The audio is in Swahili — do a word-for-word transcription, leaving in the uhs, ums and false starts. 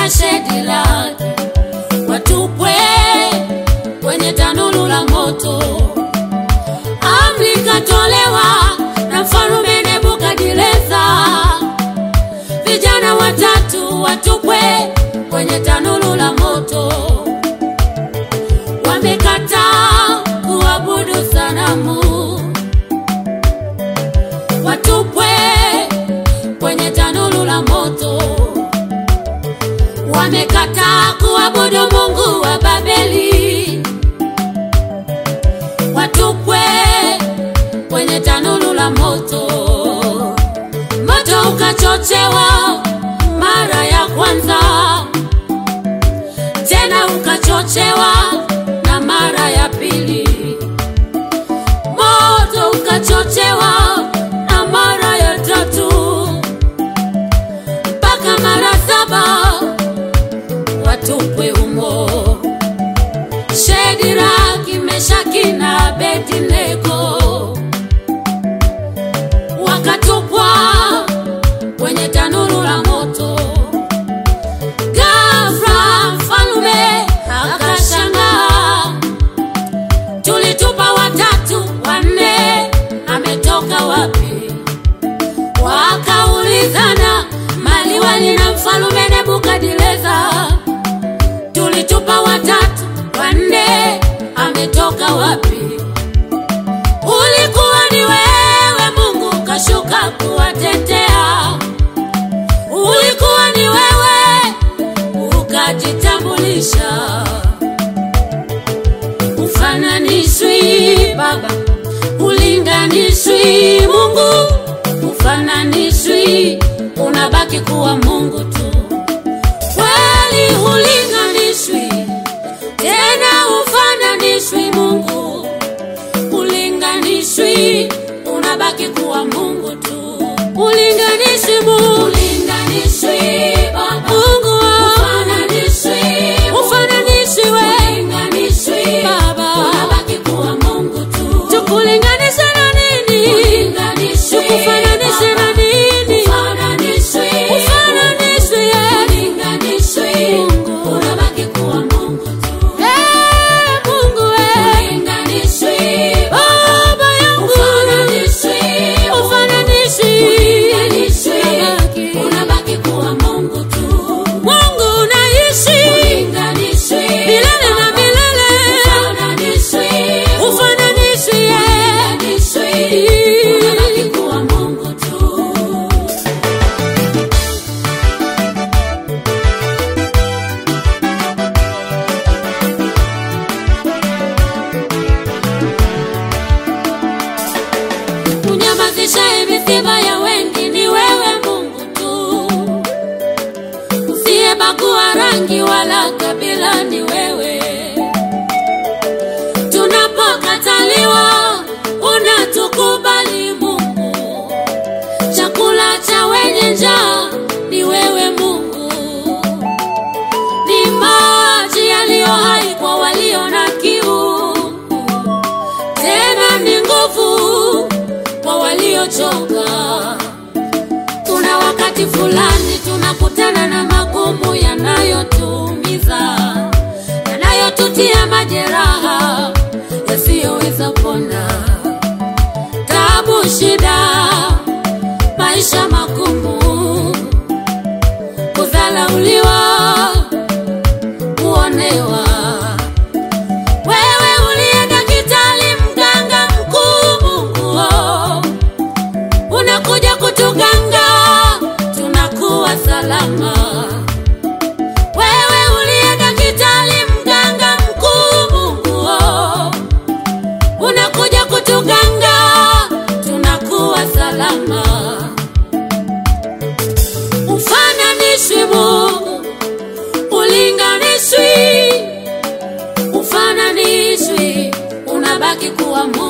na Shadraka watupwe kwenye tanuru la moto. Amri ikatolewa na Mfalme Nebukadneza, vijana watatu watupwe kwenye tanuru la moto. Wamekataa kuabudu sanamu, watupwe kwenye tanuru la moto. Wamekataa kuabudu mungu wa Babeli, watupwe kwenye tanuru la moto. Moto ukachochewa mara ya kwanza, tena ukachochewa na mara ya pili. Moto ukachochewa na mara ya tatu, mpaka mara saba watupwe humo. Shadraka, Meshaki na Abednego wakatupwa kwenye tanuru la moto. Ghafla Mfalme akashangaa, tulitupa watatu, wanne ametoka wapi? Wakaulizana maliwali na Mfalme Nebukadneza, tulitupa watatu, wanne ametoka wapi? Ulikuwa ni wewe Mungu kashuka kuwatetea, ulikuwa ni wewe ukajitambulisha. Ufananishwi Baba, ulinganishwi Mungu, ufananishwi, unabaki kuwa Mungu tu. Kweli ulinganishwi, tena ufananishwi Mungu, ulinganishwi, unabaki kuwa Mungu tu. Ulinganishwi Mungu, ulinganishwi Baba, Mungu ufananishwi, ufananishwi wewe, ulinganishwi Baba, unabaki kuwa Mungu tu. Tukulinganisha na nini? Ulinganishwi, tukufananishe na nini? Ufananishwi, ufananishwi yeye, ulinganishwi Mungu, unabaki kuwa Mungu tu. Eh Mungu wewe, ulinganishwi Baba yangu, ufananishwi, ufananishwi, ulinganishwi, unabaki kuwa Mungu tu. Mungu unaishi, ulinganishwi milele na milele, ufananishwi, ufananishwi yeye, ulinganishwi, unabaki kuwa Mungu tu. Unyamazisha misiba ya wengi ni wewe Mungu tu, usiyebagua rangi wala kabila ni wewe. Tunapokataliwa unatukubali Mungu, chakula cha wenye njaa ni wewe Mungu, ni maji yaliyo hai kwa walio na kiu, tena ni nguvu kwa waliochoka. Kuna wakati fulani tunakutana na magumu yanayotuumiza, yanayotutia majeraha yasiyoweza pona. Taabu, shida, maisha magumu, kudharauliwa, kuonewa. Wewe uliye daktari, mganga mkuu Mungu, oh, unakuja kutuganga, tunakuwa salama. Wewe uliye daktari, mganga mkuu Mungu, oh, unakuja kutuganga, tunakuwa salama. Ufananishwi Mungu, ulinganishwi, ufananishwi, unabaki kuwa Mungu.